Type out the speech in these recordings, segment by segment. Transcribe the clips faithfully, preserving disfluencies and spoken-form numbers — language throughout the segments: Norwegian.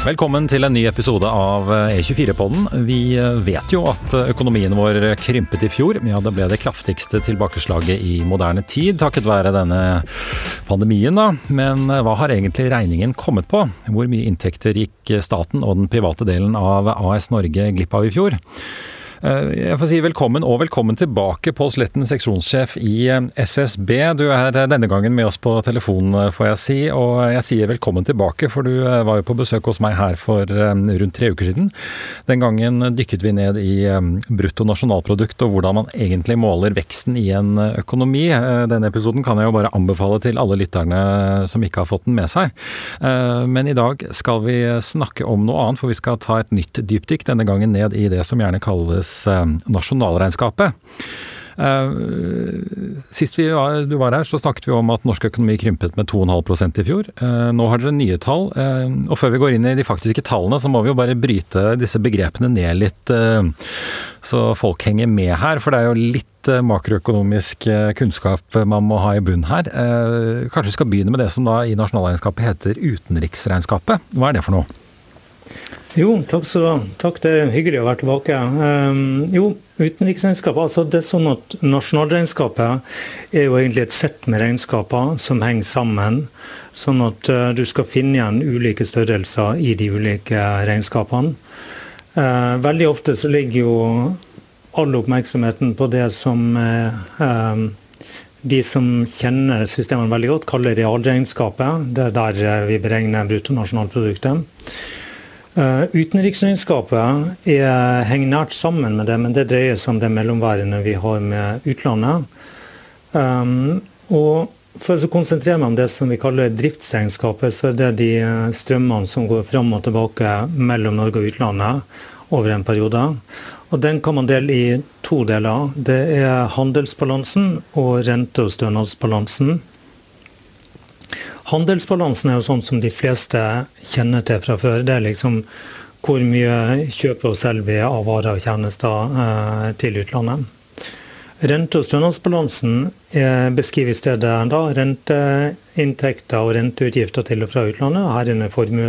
Velkommen til en ny episode av E tjuefire-podden. Vi vet jo at økonomien vår krympet i fjor. Ja, det ble det kraftigste tilbakeslaget i moderne tid, takket være denne pandemien da. Men hva har egentlig regningen kommet på? Hvor mye inntekter gikk staten og den private delen av A S Norge glipp av i fjor? Jeg får si velkommen og velkommen tilbake på Sletten, seksjonssjef i S S B. Du er denne gangen med oss på telefon, får jeg si, og jeg sier velkommen tilbake, for du var jo på besøk hos meg her for rundt tre uker siden. Den gangen dykket vi ned i brutto nasjonalprodukt og hvordan man egentlig måler veksten i en økonomi. Denne episoden kan jeg jo bare anbefale til alle lytterne som ikke har fått den med seg. Men i dag skal vi snakke om noe annet, for vi skal ta et nytt dypdykk, denne gangen ned i det som gjerne kalles nasjonalregnskapet. Sist vi var, du var her, så snakket vi om at norsk økonomi krympet med to komma fem prosent i fjor. Nå har dere nye tall, og før vi går inn i de faktiske tallene, så må vi jo bare bryte disse begrepene ned litt, så folk henger med her, for det er jo litt makroøkonomisk kunnskap man må ha i bunn her. Kanskje vi skal begynne med det som da i nasjonalregnskapet heter utenriksregnskapet. Hva er det for noe? Jo, takk så takk, det er hyggelig å være tilbake. Um, jo, utenriksregnskapet, altså det er sånn at nasjonalregnskapet er jo egentlig et sett med regnskaper som henger sammen, sånn at uh, du skal finne igjen ulike størrelser i de ulike regnskapene. Uh, veldig ofte så ligger jo all oppmerksomheten på det som uh, um, de som kjenner systemene veldig godt kaller realregnskapet. Det er der uh, vi beregner bruttonasjonalproduktet. Uh, utenriksregnskapet er, henger nært sammen med det, men det dreier seg om det mellomværende vi har med utlandet. Um, og for å konsentrere meg om det som vi kaller driftsregnskapet, så er det de strømmene som går fram og tilbake mellom Norge og utlandet over en periode. Og den kan man dele i to deler. Det er handelsbalansen og rente- og stønadsbalansen. Handelsbalansen er jo sånn som de fleste kjenner til fra før. Det er liksom hvor mye kjøper og selger vi av varer og tjenester eh, til utlandet. Rente- og stønadsbalansen er beskriver i stedet da renteinntekter og renteutgifter til og fra utlandet. Her er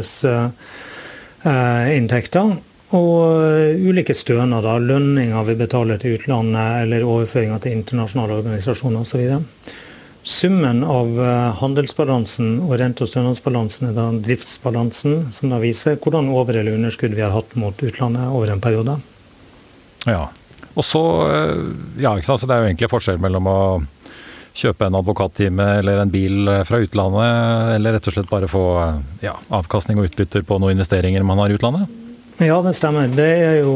formuesinntekter og ulike stønader, lønninger vi betaler til utlandet eller overføringer til internasjonale organisasjoner og så videre. Summen av handelsbalansen og rente- og stønadsbalansen er da driftsbalansen, som da viser hvordan over- eller underskudd vi har hatt mot utlandet over en periode. Ja, og så, ja, ikke sant, så det er jo egentlig forskjell mellom å kjøpe en advokattime eller en bil fra utlandet, eller rett og slett bare få ja, avkastning og utbytter på noen investeringer man har i utlandet. Ja, det stemmer. Det er jo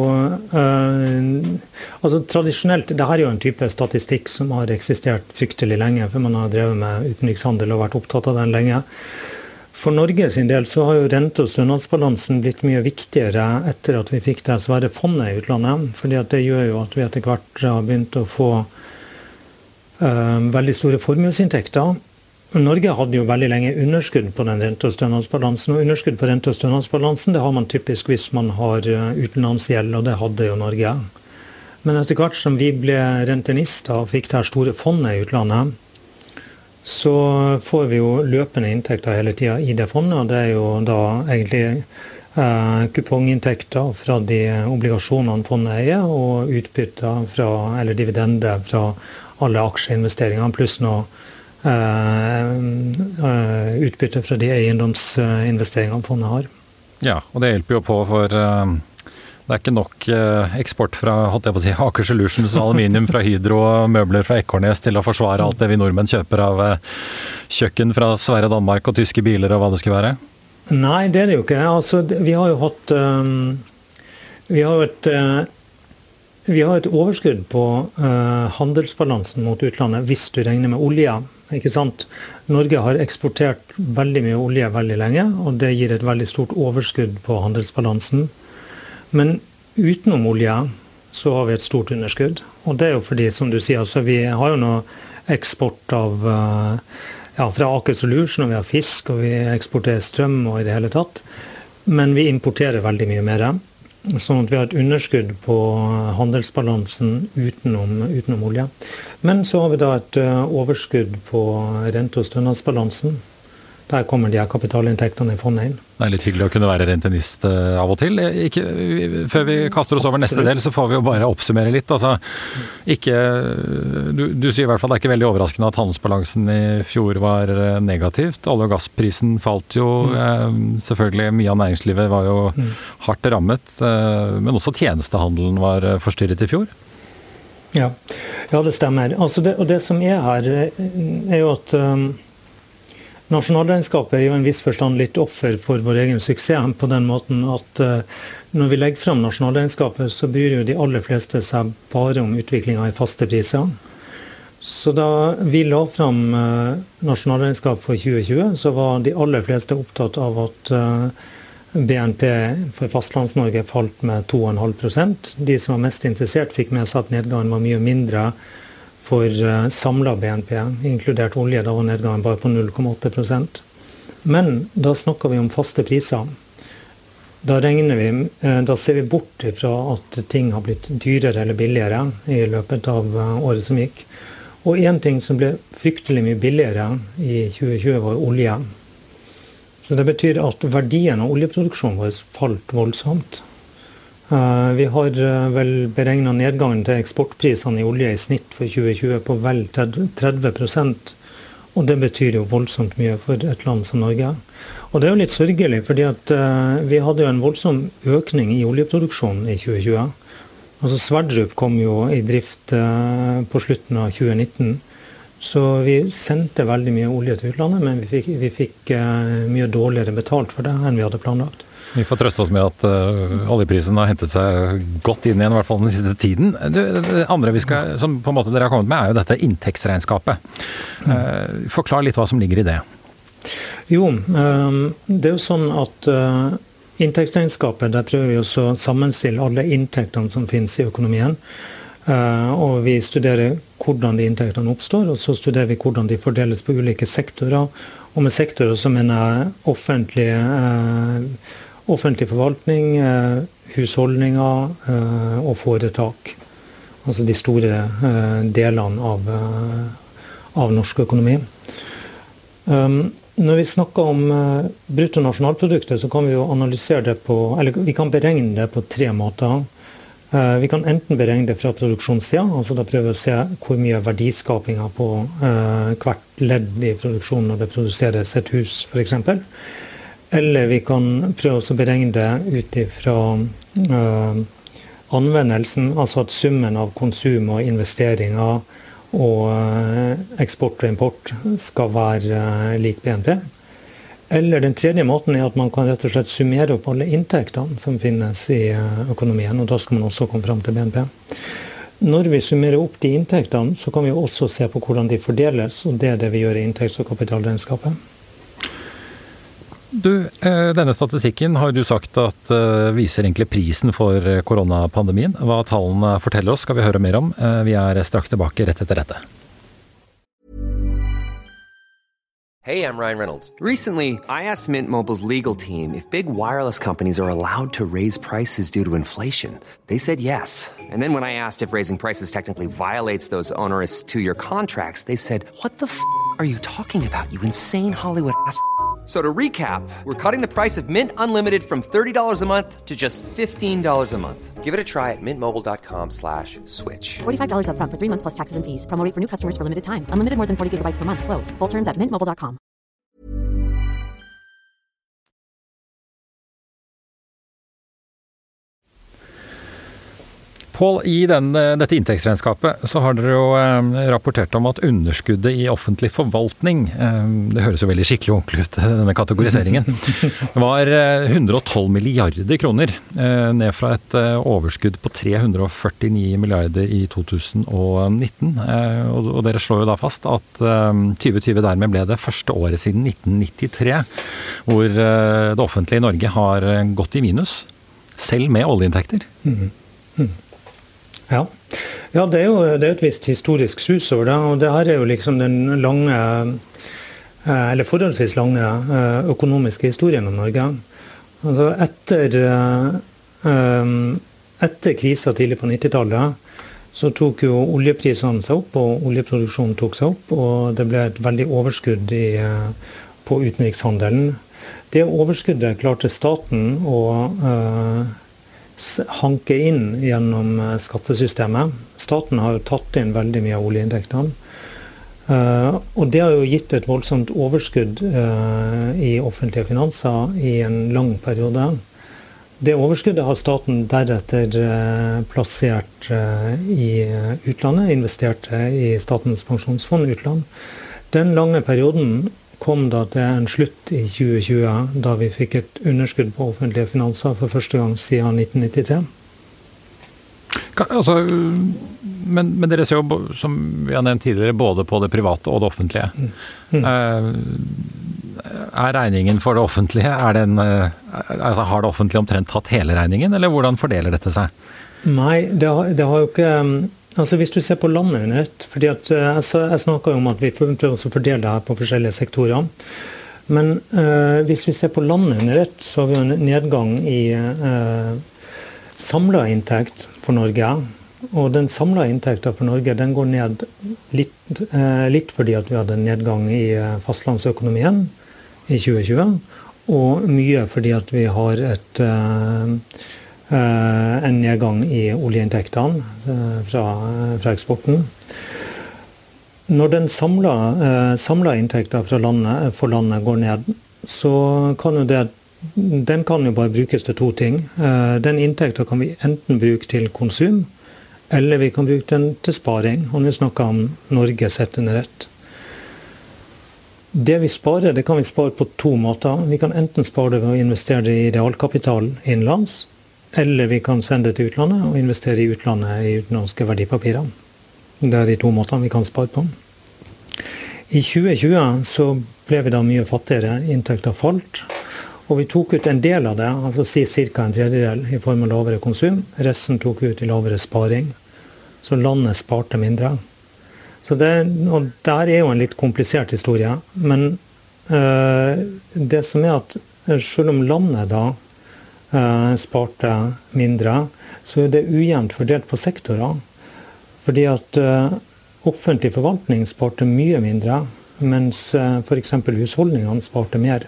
uh, altså tradisjonelt, det her er jo en type statistikk som har eksistert fryktelig lenge, for man har drevet med utenrikshandel og vært opptatt av den lenge. For Norge sin del så har jo rente- og stønadsbalansen blitt mye viktigere etter at vi fikk det svære fondet i utlandet, fordi at det gjør jo at vi etter hvert har begynt å få uh, veldig store formuesinntekter. Norge hadde jo veldig lenge underskudd på den rente- og stønadsbalansen, og underskudd på rente- og stønadsbalansen det har man typisk hvis man har utenlandsgjeld, og det hadde jo Norge. Men etter hvert som vi ble rentenister og fikk det her store fondet i utlandet, så får vi jo løpende inntekter hele tiden i det fondet, og det er jo da egentlig eh, kuponginntekter fra de obligasjonene fondet eier, og utbytter fra, eller dividender fra alle aksjeinvesteringene, pluss noe Uh, uh, utbytte fra de eiendomsinvesteringene fondet har. Ja, og det hjelper jo på, for uh, det er ikke nok uh, eksport fra holdt jeg på å si, Aker Solutions, aluminium fra Hydro og møbler fra Ekornes til å forsvare alt det vi nordmenn kjøper av uh, kjøkken fra Sverige, Danmark og tyske biler og hva det skulle være. Nei, det er det jo ikke. Altså, vi har jo hatt um, vi har jo et uh, vi har et overskudd på uh, handelsbalansen mot utlandet hvis du regner med olje. Ikke sant? Norge har eksportert veldig mye olje veldig lenge, og det gir et veldig stort overskudd på handelsbalansen. Men utenom olje så har vi et stort underskudd. Og det er jo fordi, som du sier, altså, vi har jo noe eksport av ja, fra Aker Solutions, og vi har fisk, og vi eksporterer strøm og i det hele tatt. Men vi importerer veldig mye mer. Sånn at vi har et underskudd på handelsbalansen utenom, utenom olje. Men så har vi da et overskudd på rente- og stønadsbalansen, Der kommer de her kapitalinntektene i fondet inn. Det er litt hyggelig å kunne være rentenist av og til. Ikke, før vi kaster oss over neste del, så får vi jo bare oppsummere litt. Altså, ikke, du, du sier i hvert fall det er ikke veldig overraskende at handelsbalansen i fjor var negativt. Olje- og gassprisen falt jo. Mm. Selvfølgelig mye av næringslivet var jo mm. hardt rammet, men også tjenestehandelen var forstyrret i fjor. Ja, ja det stemmer. Altså det, og det som er her, er jo at um, nasjonalregnskapet er jo en viss forstand litt offer for vår egen suksess på den måten at uh, når vi legger frem nasjonalregnskapet, så bryr jo de aller fleste seg bare om utviklingen i faste priser. Så da vi la frem uh, nasjonalregnskap for tjue tjue, så var de aller fleste opptatt av at uh, B N P for fastlands-Norge falt med to komma fem prosent. De som var mest interessert fikk med seg at nedgangen var mye mindre for uh, samlet B N P, inkludert olje, da var nedgangen bare på null komma åtte prosent. Men da snakker vi om faste priser. Da regner vi, uh, da ser vi bort fra at ting har blitt dyrere eller billigere i løpet av uh, året som gikk. Og en ting som ble fryktelig mye billigere i tjue tjue var olje. Så det betyr at verdien av oljeproduksjonen vår falt voldsomt. Uh, vi har uh, vel beregnet nedgangen til eksportprisene i olje i snitt for tjue tjue på vel tretti prosent. Og det betyr jo voldsomt mye for et land som Norge. Og det er jo litt sørgelig, fordi at uh, vi hadde jo en voldsom økning i oljeproduksjonen i tjue tjue. Altså Sverdrup kom jo i drift uh, på slutten av tjue nitten. Så vi sendte veldig mye olje til utlandet, men vi fikk, vi fikk uh, mye dårligere betalt for det enn vi hadde planlagt. Vi får trøste oss med at uh, oljeprisen har hentet seg godt inn igjen, i hvert fall den siste tiden. Du, det andre vi skal, som på en måte dere har kommet med, er jo dette inntektsregnskapet. Uh, forklar litt hva som ligger i det. Jo, um, det er jo sånn at uh, inntektsregnskapet, der prøver vi også å sammenstille alle inntektene som finnes i økonomien. Uh, og vi studerer hvordan de inntektene oppstår, og så studerer vi hvordan de fordeles på ulike sektorer. Og med sektorer så mener jeg offentlig, uh, offentlig forvaltning, uh, husholdninger uh, og foretak. Altså de store uh, delene av, uh, av norsk økonomi. Um, når vi snakker om uh, bruttonasjonalproduktet, så kan vi jo analysere det på, eller vi kan beregne det på tre måter. Uh, vi kan enten beregne det fra produksjonssida, altså da prøver vi å se hvor mye verdiskapinga på uh, hvert ledd i produksjonen når det produseres et hus, for eksempel. Eller vi kan prøve å beregne det ut ifra uh, anvendelsen, altså at summen av konsum og investeringer og uh, eksport og import skal være uh, lik B N P. Eller den tredje måten er at man kan rett og slett summere opp alle inntektene som finnes i økonomien, og da skal man også komme fram til B N P. Når vi summerer opp de inntektene, så kan vi også se på hvordan de fordeles, og det er det vi gjør i inntekts- og kapitalregnskapet. Du, denne statistikken har du sagt at viser egentlig prisen for koronapandemien. Hva tallene forteller oss skal vi høre mer om. Vi er straks tilbake rett etter dette. Hey, I'm Ryan Reynolds. Recently, I asked Mint Mobile's legal team if big wireless companies are allowed to raise prices due to inflation. They said yes. And then when I asked if raising prices technically violates those onerous two-year contracts, they said, what the f*** are you talking about, you insane Hollywood ass f- So to recap, we're cutting the price of Mint Unlimited from thirty dollars a month to just fifteen dollars a month. Give it a try at mintmobile.com slash switch. forty-five dollars up front for three months plus taxes and fees. Promo rate for new customers for limited time. Unlimited more than forty gigabytes per month. Slows full terms at mint mobile dot com. Pål, i den, dette inntektsregnskapet så har dere jo eh, rapportert om at underskuddet i offentlig forvaltning, eh, det høres jo veldig skikkelig ordentlig ut, denne kategoriseringen, var eh, hundre og tolv milliarder kroner, eh, ned fra et eh, overskudd på tre hundre og førtini milliarder i to tusen og nitten. Eh, og, og dere slår jo da fast at eh, tjue tjue dermed ble det første året siden nitten nittitre, hvor eh, det offentlige i Norge har gått i minus, selv med oljeinntekter. Mm. Mm. Ja. ja, det er jo det er et visst historisk sus over det, og det her er jo liksom den lange, eller forholdsvis lange økonomiske historien om Norge. Altså etter, etter krisen tidlig på nittitallet, så tok jo oljeprisene seg opp, og oljeproduksjonen tok seg opp, og det ble et veldig overskudd i, på utenrikshandelen. Det overskuddet klarte staten å uh, hanke inn gjennom skattesystemet. Staten har jo tatt inn veldig mye av oljeinntektene. Uh, og det har jo gitt et voldsomt overskudd uh, i offentlige finanser i en lang periode. Det overskuddet har staten deretter uh, plassert uh, i utlandet, investert i Statens pensjonsfond utland. Den lange perioden kom da til en slutt i tjue tjue, da vi fikk et underskudd på offentlige finanser for første gang siden nitten nittitre. Altså, men, men dere ser jo, som vi har nevnt tidligere, både på det private og det offentlige. Mm. Mm. Er regningen for det offentlige, er den, altså, har det offentlige omtrent tatt hele regningen, eller hvordan fordeler dette seg? Nei, det har, det har jo ikke... Altså hvis du ser på landet under ett, fordi at jeg, jeg snakker jo om at vi prøver å fordele det her på forskjellige sektorer, men uh, hvis vi ser på landet under ett, så har vi en nedgang i uh, samlet inntekt for Norge, og den samlede inntekten for Norge, den går ned litt, uh, litt fordi at vi hadde en nedgang i fastlandsøkonomien i tjue tjue, og mye fordi at vi har et uh, Uh, en nedgang i oljeinntektene uh, fra, fra eksporten. Når den samlede, uh, samlede inntekten fra landet, for landet går ned, så kan jo det, den kan jo bare brukes til to ting. Uh, den inntekten kan vi enten bruke til konsum, eller vi kan bruke den til sparing. Og nå snakker jeg om Norge sett under ett. Det vi sparer, det kan vi spare på to måter. Vi kan enten spare det ved å investere det i realkapital innenlands, eller vi kan sende det til utlandet og investere i utlandet i utenlandske verdipapirer. Det er de to måtene vi kan spare på. I tjue tjue så ble vi da mye fattigere, inntekter falt, og vi tok ut en del av det, altså si cirka en tredjedel i form av lavere konsum, resten tok vi ut i lavere sparing, så landet sparte mindre. Så det, og der er jo en litt komplisert historie, men øh, det som er at selv om landet da Uh, sparte mindre, så er det ujevnt fordelt på sektorer. Fordi at uh, offentlig forvaltning sparte mye mindre, mens uh, for eksempel husholdningene sparte mer.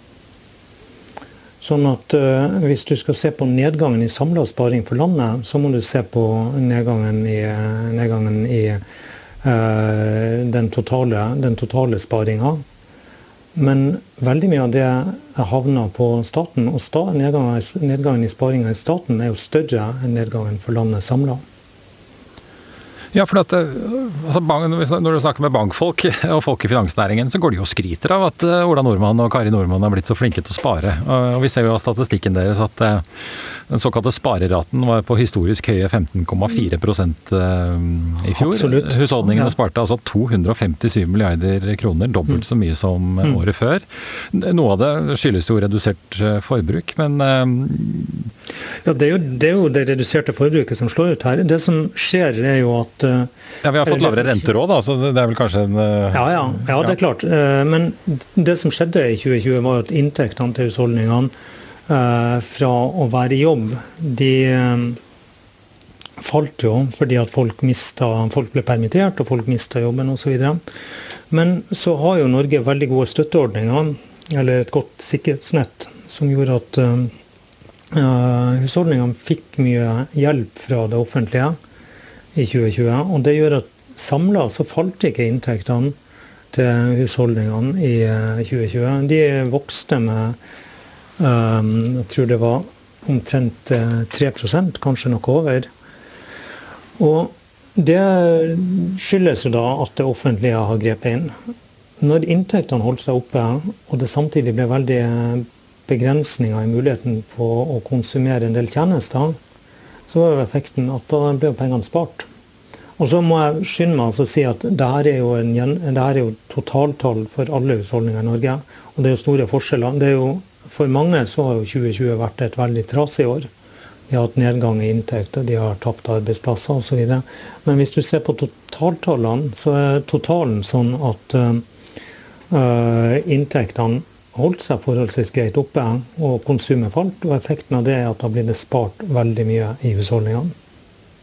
Sånn at uh, hvis du skal se på nedgangen i samlet sparing for landet, så må du se på nedgangen i, nedgangen i uh, den totale, den totale sparingen. Men veldig mye av det havner på staten, og sta, nedgangen, nedgangen i sparingen i staten er jo større enn nedgangen for landet samlet. Ja, for at, altså, når du snakker med bankfolk og folk i finansnæringen, så går de jo og skryter av at Ola Nordmann og Kari Nordmann har blitt så flinke til å spare. Og vi ser jo av statistikken deres at den såkalte spareraten var på historisk høye femten komma fire prosent i fjor. Absolutt. Husholdningene ja. sparte altså to hundre og femtisyv milliarder kroner, dobbelt så mye som mm. året før. Noe av det skyldes jo redusert forbruk, men... Ja, det er, jo, det er jo det reduserte forbruket som slår ut her. Det som skjer er jo at... Ja, vi har fått lavere renter også da, så det er vel kanskje en... Ja, ja, ja, det er klart. Men det som skjedde i tjue tjue var at inntektene til husholdningene fra å være i jobb, de falt jo fordi at folk mistet, folk ble permittert og folk mistet jobben og så videre. Men så har jo Norge veldig gode støtteordninger, eller et godt sikkerhetsnett, som gjorde at Uh, husholdningene fikk mye hjelp fra det offentlige i tjue tjue, og det gjør at samlet så falt ikke inntektene til husholdningene i uh, tjue tjue. De vokste med, uh, jeg tror det var omtrent uh, tre prosent, kanskje noe over. Og det skyldes jo da at det offentlige har grepet inn. Når inntektene holdt seg oppe, og det samtidig ble veldig begrensninger i muligheten på å konsumere en del tjenester, så var jo effekten at da ble pengene spart. Og så må jeg skynde meg å si at det her er jo, en, det her er jo totaltall for alle husholdninger i Norge, og det er jo store forskjeller. Det er jo, for mange så har jo tjue tjue vært et veldig trasig år. De har hatt nedgang i inntekt, og de har tapt arbeidsplasser og så videre. Men hvis du ser på totaltallene, så er totalen sånn at uh, inntektene holdt seg forholdsvis greit oppe, og konsumet falt, og effekten av det er at da blir det spart veldig mye i husholdningene.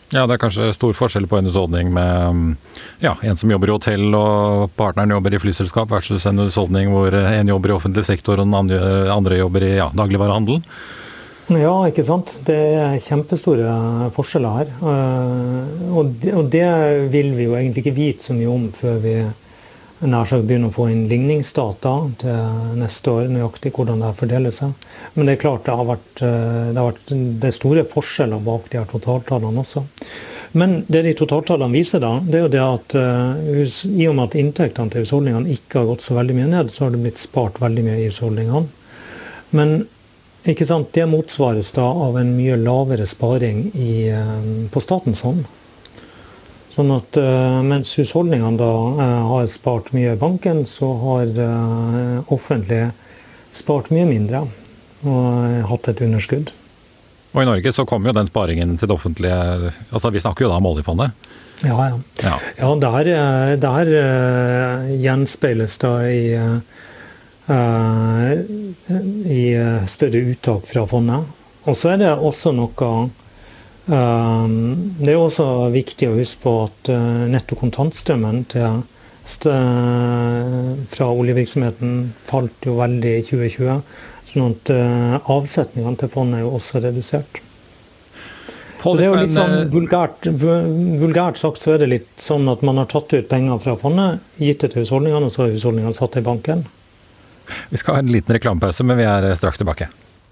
Ja, det er kanskje stor forskjell på en husholdning med ja, en som jobber i hotell og partneren jobber i flyselskap versus en husholdning hvor en jobber i offentlig sektor og den andre, andre jobber i ja, dagligvarehandel. Ja, ikke sant. Det er kjempestore forskjeller her. Og det, og det vil vi jo egentlig ikke vite så mye om før vi nær sagt begynner å få inn ligningsdata til neste år, nøyaktig hvordan det fordeler seg. Men det er klart det har vært, det har vært det er store forskjeller bak de her totaltallene også. Men det de totaltallene viser da, det er jo det at uh, i og med at inntektene til husholdningene ikke har gått så veldig mye ned, så har det blitt spart veldig mye i husholdningene. Men ikke sant, det motsvares da av en mye lavere sparing i, uh, på statens hånd. Sånn at uh, mens husholdningene da uh, har spart mye i banken, så har uh, offentlig spart mye mindre og uh, hatt et underskudd. Og i Norge så kommer jo den sparingen til det offentlige, altså vi snakker jo da om oljefondet. Ja, ja. Ja, ja der, der uh, gjenspeiles da i, uh, i større uttak fra fondet. Og så er det også noe Det er også viktig å huske på at netto kontantstrømmen til fra oljevirksomheten falt jo veldig i tjue tjue, sånn at avsetningene til fondet er jo også redusert. Så det er jo litt sånn vulgært, vulgært sagt så er det litt sånn at man har tatt ut penger fra fondet, gitt det til husholdningene, og så har husholdningene satt det i banken. Vi skal ha en liten reklamepause, men vi er straks tilbake.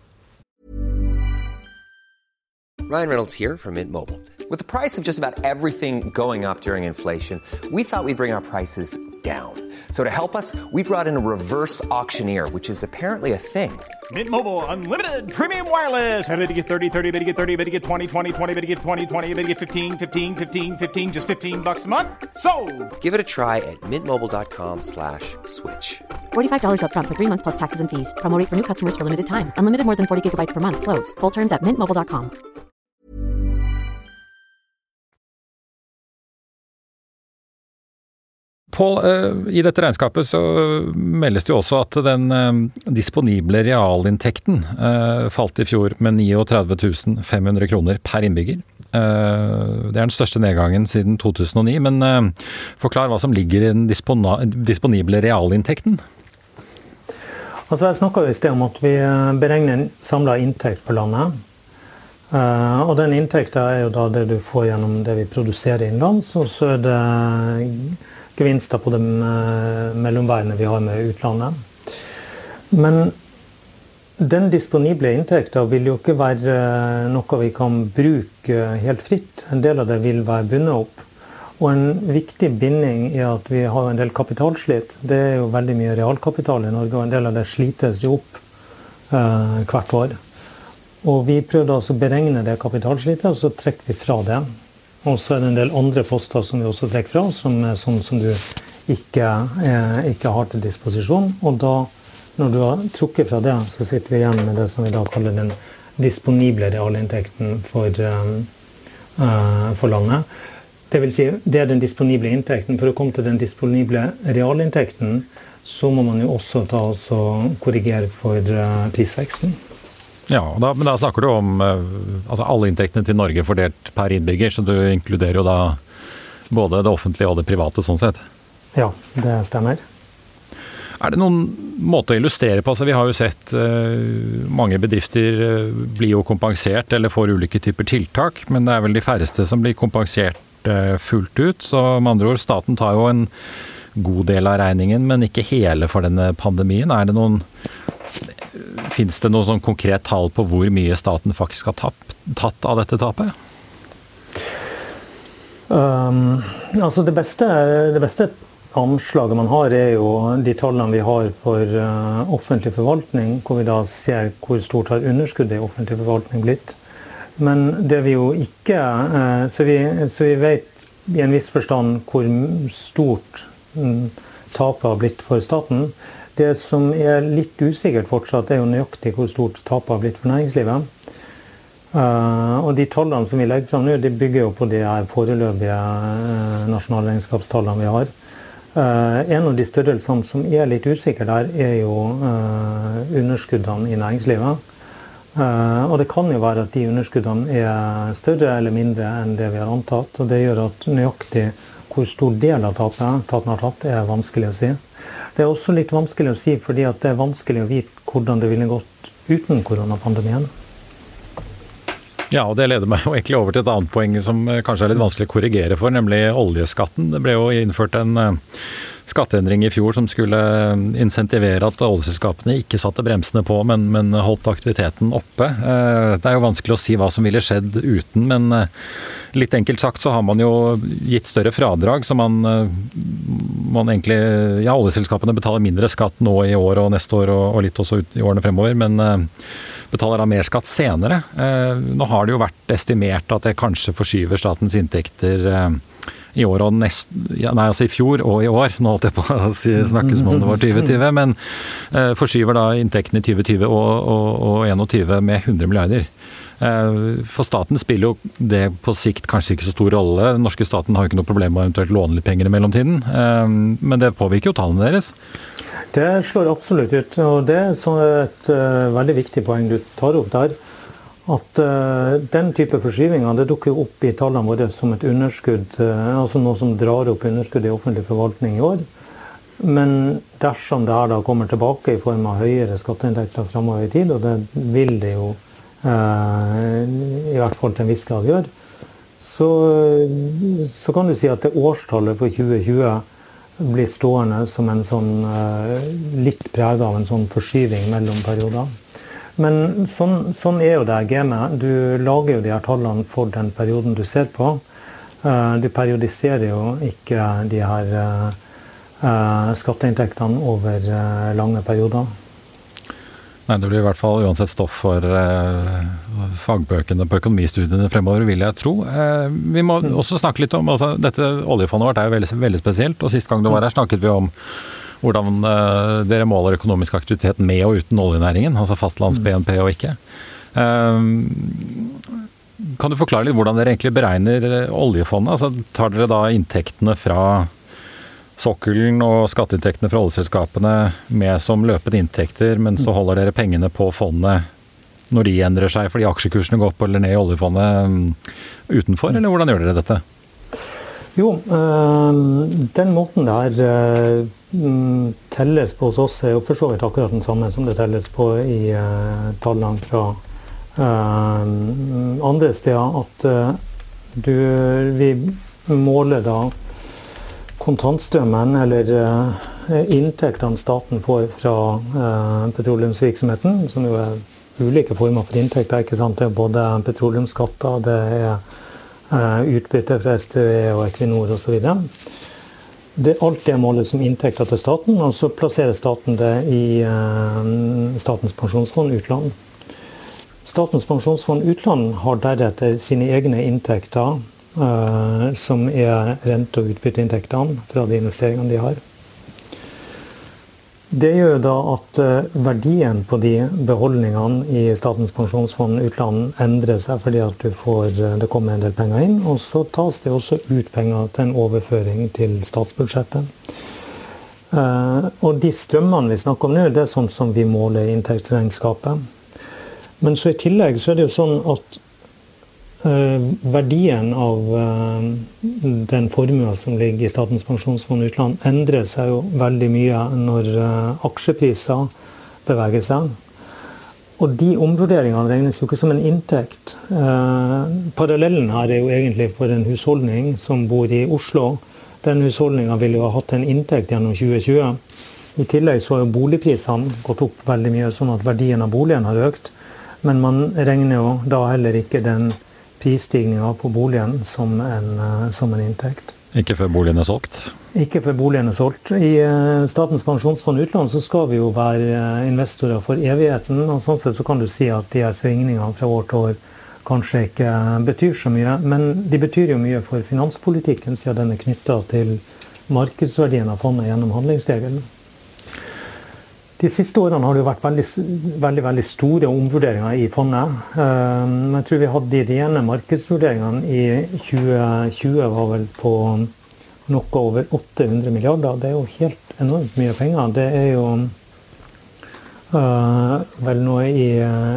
Ryan Reynolds here from Mint Mobile. With the price of just about everything going up during inflation, we thought we'd bring our prices down. So to help us, we brought in a reverse auctioneer, which is apparently a thing. Mint Mobile Unlimited Premium Wireless. How to get thirty, thirty, how to get thirty, how to get twenty, twenty, twenty, how to get twenty, twenty, how to get fifteen, fifteen, fifteen, fifteen, just fifteen bucks a month? Sold! Give it a try at mintmobile.com slash switch. forty-five dollars up front for three months plus taxes and fees. Promo rate for new customers for limited time. Unlimited more than forty gigabytes per month. Slows full terms at mint mobile dot com. Pål, i dette regnskapet så meldes det jo også at den disponible realinntekten falt i fjor med trettini tusen fem hundre kroner per innbygger. Det er den største nedgangen siden to tusen og ni, men forklar hva som ligger i den disponible realinntekten. Altså jeg snakket jo i sted om at vi beregner en samlet inntekt på landet. Og den inntekten er jo da det du får gjennom det vi produserer innenlands, og så er det gevinster på de mellomveiene vi har med utlandet. Men den disponible inntekten vil jo ikke være noe vi kan bruke helt fritt. En del av det vil være bundet opp. Og en viktig binding er at vi har en del kapitalslitt. Det er jo veldig mye realkapital i Norge, og en del av det slites jo opp eh, hvert år. Og vi prøvde altså å beregne det kapitalslittet, og så trekker vi fra det. Og så er det en del andre poster som vi også trekker fra, som er sånn som du ikke, eh, ikke har til disposisjon. Og da, når du har trukket fra det, så sitter vi igjen med det som vi da kaller den disponible realinntekten for, eh, for landet. Det vil si, det er den disponible inntekten. For å komme til den disponible realinntekten, så må man jo også ta og korrigere for eh, prisveksten. Ja, da, men da snakker du om altså alle inntektene til Norge fordelt per innbygger, så du inkluderer jo da både det offentlige og det private sånn sett. Ja, det stemmer. Er det noen måte å illustrere på? Altså, vi har jo sett uh, mange bedrifter uh, blir jo kompensert eller får ulike typer tiltak, men det er vel de færreste som blir kompensert uh, fullt ut. Så med andre ord, staten tar jo en god del av regningen, men ikke hele for denne pandemien. Er det noen Finnes det noe sånn konkret tall på hvor mye staten faktisk har tatt, tatt av dette tapet? Um, altså det beste, det beste anslaget man har er jo de tallene vi har for uh, offentlig forvaltning, hvor vi da ser hvor stort har underskuddet i offentlig forvaltning blitt. Men det vi jo ikke, uh, så, vi, så vi vet i en viss forstand hvor stort um, tapet har blitt for staten. Det som er litt usikkert fortsatt, er jo nøyaktig hvor stort tapet har blitt for næringslivet. Uh, og de tallene som vi legger fram nå, de bygger jo på de her foreløpige uh, nasjonalregnskapstallene vi har. Uh, en av de størrelsene som er litt usikre der, er jo uh, underskuddene i næringslivet. Uh, og det kan jo være at de underskuddene er større eller mindre enn det vi har antatt, og det gjør at nøyaktig hvor stor del av tapet staten har tatt er vanskelig å si. Det er også litt vanskelig å si fordi at det er vanskelig å vite hvordan det ville gått uten koronapandemien. Ja, og det leder meg jo egentlig over til et annet poeng som kanskje er litt vanskelig å korrigere for, nemlig oljeskatten. Det ble jo innført en skatteendring i fjor som skulle insentivere at oljeselskapene ikke satte bremsene på, men, men holdt aktiviteten oppe. Det er jo vanskelig å si hva som ville skjedd uten, men litt enkelt sagt så har man jo gitt større fradrag, så man, man egentlig, ja, oljeselskapene betaler mindre skatt nå i år og neste år og, og litt også i årene fremover, men betaler da mer skatt senere. Nå har det jo vært estimert at det kanskje forskyver statens inntekter i år og nest, ja, nei, altså i fjor og i år, nå holdt jeg på å snakke som om det var tjue tjue, men eh, forskyver da inntektene i tjue tjue og, og, og einogtyve med hundre milliarder. Eh, for staten spiller jo det på sikt kanskje ikke så stor rolle. Den norske staten har jo ikke noe problem med å eventuelt låne litt penger i mellomtiden, eh, men det påvirker jo tallene deres. Det slår absolutt ut, og det er så et uh, veldig viktig poeng du tar opp der. At uh, den type forskyvinger, det dukker opp i tallene våre som et underskudd, uh, altså noe som drar opp underskudd i offentlig forvaltning i år. Men dersom det her da kommer tilbake i form av høyere skatteinntekter fremover i tid, og det vil det jo uh, i hvert fall til en viss grad gjøre, så, så kan du si at det årstallet for tjue tjue blir stående som en sånn uh, litt preget av en sånn forskyving mellom perioder. Men sånn, sånn er jo det gamet. Du lager jo de her tallene for den perioden du ser på. Uh, du periodiserer jo ikke de her uh, uh, skatteinntektene over uh, lange perioder. Nei, det blir i hvert fall uansett stoff for uh, fagbøkene på økonomistudiene fremover, vil jeg tro. Uh, vi må mm. også snakke litt om, altså dette oljefondet vårt er jo veldig, veldig spesielt, og sist gang du var her snakket vi om hvordan uh, dere måler økonomisk aktivitet med og uten oljenæringen, altså fastlands B N P og ikke. Uh, kan du forklare litt hvordan dere egentlig beregner oljefondet? Altså tar dere da inntektene fra sokkelen og skatteinntektene fra oljeselskapene med som løpende inntekter, men så holder dere pengene på fondet når de endrer seg fordi aksjekursene går opp eller ned i oljefondet utenfor, eller hvordan gjør dere dette? Jo, den måten der telles på hos oss er jo for så vidt akkurat den samme som det telles på i tallene fra andre steder, at du, vi måler da kontantstrømmen eller uh, inntektene staten får fra uh, petroleumsvirksomheten, som jo er ulike former for inntekter, ikke sant? Det er både petroleumsskatter, det er uh, utbytte fra S T V og Equinor og så videre. Det er alt det målet som inntekter til staten, og så plasserer staten det i uh, Statens pensjonsfond utland. Statens pensjonsfond utland har deretter sine egne inntekter, Uh, som er rente- og utbytteinntektene fra de investeringene de har. Det gjør da at uh, verdien på de beholdningene i Statens pensjonsfond utland endrer seg fordi at du får, uh, det kommer en del penger inn, og så tas det også ut penger til en overføring til statsbudsjettet. Uh, og de strømmene vi snakker om nå, det er sånn som vi måler i inntektsregnskapet. Men så i tillegg så er det jo sånn at Uh, verdien av uh, den formuen som ligger i Statens pensjonsfond utland endrer seg jo veldig mye når uh, aksjepriser beveger seg. Og de omvurderingene regnes jo ikke som en inntekt. Uh, parallellen her er jo egentlig for en husholdning som bor i Oslo. Den husholdningen vil jo ha hatt en inntekt gjennom tjue tjue. I tillegg så har jo boligprisene gått opp veldig mye, sånn at verdien av boligen har økt. Men man regner jo da heller ikke den prisstigninga på boligen som en, som en inntekt. Ikke før boligen er solgt? Ikke før boligen er solgt. I Statens pensjonsfond utland så skal vi jo være investorer for evigheten, og sånn sett så kan du si at de her svingningene fra år til år kanskje ikke betyr så mye, men de betyr jo mye for finanspolitikken, siden den er knyttet til markedsverdien av fondet gjennom handlingsregelen. De siste årene har det jo vært veldig, veldig, veldig store omvurderinger i fondet. Jeg tror vi hadde de rene markedsvurderingene i tjue tjue var vel på noe over åtte hundre milliarder. Det er jo helt enormt mye penger. Det er jo uh, vel noe i,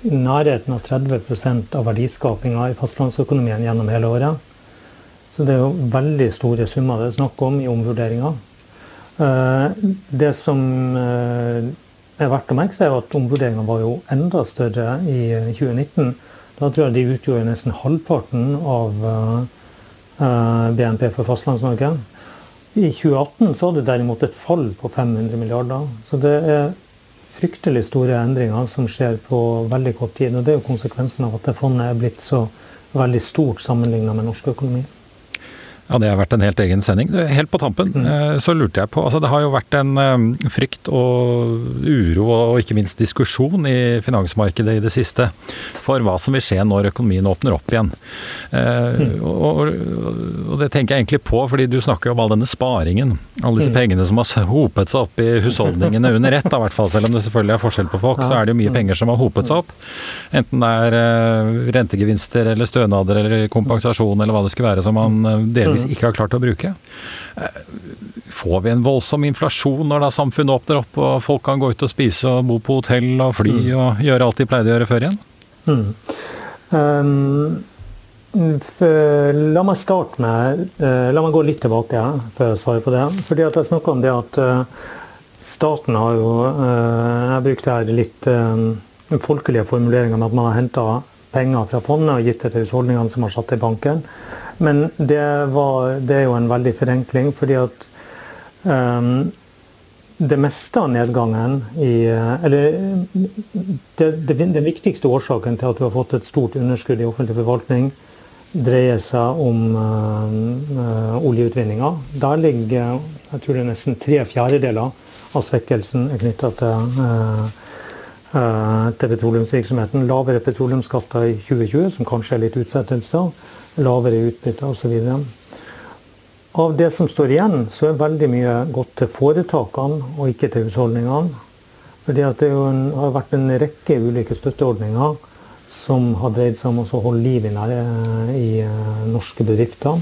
i nærheten av tretti prosent av verdiskapingen i fastlandsøkonomien gjennom hele året. Så det er jo veldig store summer det er snakk om i omvurderinger. Det som er verdt å merke seg er at omvurderingene var jo enda større i tjue nitten. Da tror jeg de utgjorde nesten halvparten av B N P for fastlands-Norge. I tjue atten så hadde det derimot et fall på fem hundre milliarder. Så det er fryktelig store endringer som skjer på veldig kort tid. Og det er jo konsekvensen av at det fondet er blitt så veldig stort sammenlignet med norsk økonomi. Ja, det har vært en helt egen sending. Helt på tampen mm. så lurte jeg på, altså det har jo vært en um, frykt og uro og ikke minst diskusjon i finansmarkedet i det siste for hva som vil skje når økonomien åpner opp igjen. Uh, mm. og, og det tenker jeg egentlig på, fordi du snakker om all denne sparingen, alle disse mm. pengene som har hopet seg opp i husholdningene under ett, i hvert fall, selv om det selvfølgelig er forskjell på folk, ja. Så er det jo mye penger som har hopet seg opp. Enten det er uh, rentegevinster eller stønader eller kompensasjon eller hva det skulle være som man uh, delvis ikke har klart å bruke. Får vi en voldsom inflasjon når da samfunnet åpner opp og folk kan gå ut og spise og bo på hotell og fly mm. og gjøre alt de pleide å gjøre før igjen? Mm. Um, la meg starte med uh, la meg gå litt tilbake før jeg svarer på det. Fordi at jeg snakker om det at uh, staten har jo uh, jeg brukte her litt uh, folkelige formuleringer med at man har hentet penger fra fondet og gitt det til husholdningene som har satt i banken. Men det, var, det er jo en veldig forenkling, fordi at um, det meste av nedgangen i, eller det, det, den viktigste årsaken til at vi har fått et stort underskudd i offentlig forvaltning dreier seg om uh, oljeutvinninga. Der ligger, jeg tror det er nesten tre fjerdedeler av svekkelsen er knyttet til uh, til petroleumsvirksomheten. Lavere petroleumsskatter i tjue tjue, som kanskje er litt utsettelser, lavere utbytte og så videre. Av det som står igjen, så er veldig mye gått til foretakene og ikke til husholdningene. Fordi at det jo en, har vært en rekke ulike støtteordninger som har dreid seg om å holde liv i, nære, i uh, norske bedrifter.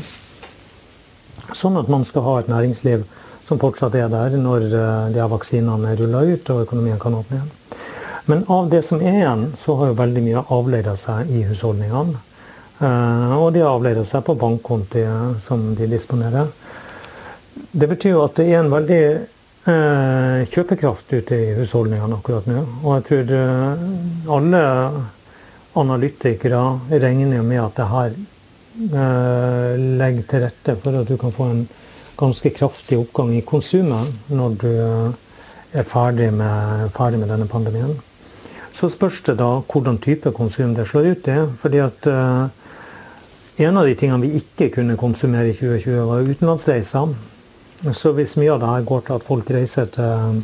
Sånn at man skal ha et næringsliv som fortsatt er der når uh, de her vaksinene er rullet ut og økonomien kan åpne igjen. Men av det som er igjen, så har jo veldig mye avleiret seg i husholdningene. Uh, og de har avleiret seg på bankkonti som de disponerer. Det betyr jo at det er en veldig uh, kjøpekraft ute i husholdningene akkurat nå. Og jeg tror uh, alle analytikere regner med at det her uh, legger til rette for at du kan få en ganske kraftig oppgang i konsumet når du uh, er ferdig med, ferdig med denne pandemien. Så spørs det da hvordan type konsum det slår ut i, fordi at uh, en av de tingene vi ikke kunne konsumere i tjue tjue var utenlandsreiser. Så hvis mye av det her går til at folk reiser til,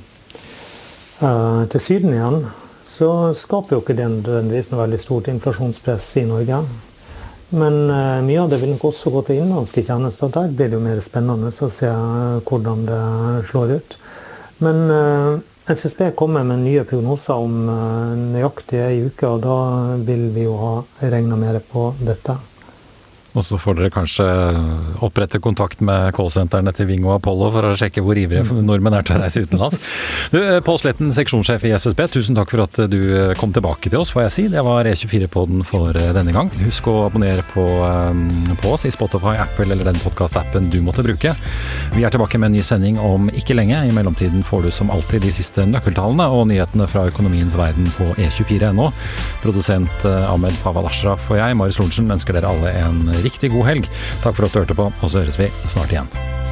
uh, til Syden igjen, så skaper jo ikke det nødvendigvis noe veldig stort inflasjonspress i Norge. Men uh, mye av det vil nok også gå til innenlandske tjenester. Der blir det jo mer spennende å se uh, hvordan det slår ut. Men uh, S S B kommer med nye prognoser om uh, nøyaktig en uke, og da vil vi jo ha regnet mer på dette. Og så får dere kanskje opprette kontakt med callsentrene til Ving og Apollo for å sjekke hvor ivrige nordmenn er til å reise utenlands. Du, Pål Sletten, seksjonssjef i S S B, tusen takk for at du kom tilbake til oss, får jeg si. Det var E tjuefire-podden for denne gang. Husk å abonnere på, på oss i Spotify, Apple eller den podcast-appen du måtte bruke. Vi er tilbake med en ny sending om ikke lenge. I mellomtiden får du som alltid de siste nøkkeltallene og nyhetene fra økonomiens verden på E tjuefire punktum no. Produsent Ahmed Fawad Ashraf og jeg, Marius Lorentzen, ønsker dere alle en riktig god helg. Takk for at du hørte på, og så høres vi snart igjen.